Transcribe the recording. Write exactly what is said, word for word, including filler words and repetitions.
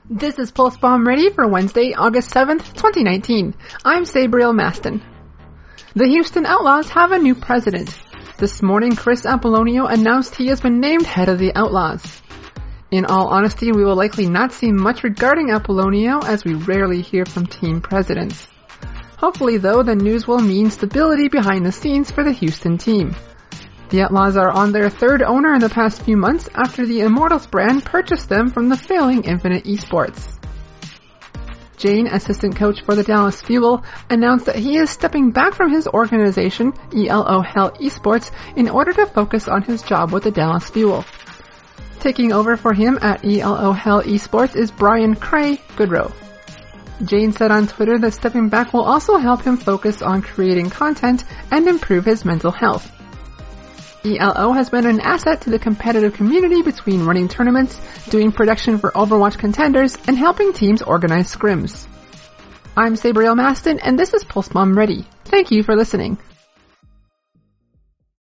This is Pulse Bomb Ready for Wednesday, August seventh, twenty nineteen. I'm Sabriel Maston. The Houston Outlaws have a new president. This morning, Chris Apollonio announced he has been named head of the Outlaws. In all honesty, we will likely not see much regarding Apollonio, as we rarely hear from team presidents. Hopefully, though, the news will mean stability behind the scenes for the Houston team. The Outlaws are on their third owner in the past few months after the Immortals brand purchased them from the failing Infinite Esports. Jane, assistant coach for the Dallas Fuel, announced that he is stepping back from his organization, E L O Hell Esports, in order to focus on his job with the Dallas Fuel. Taking over for him at E L O Hell Esports is Brian Cray Goodrow. Jane said on Twitter that stepping back will also help him focus on creating content and improve his mental health. E L O has been an asset to the competitive community between running tournaments, doing production for Overwatch contenders, and helping teams organize scrims. I'm Sabriel Maston, and this is Pulse Bomb Ready. Thank you for listening.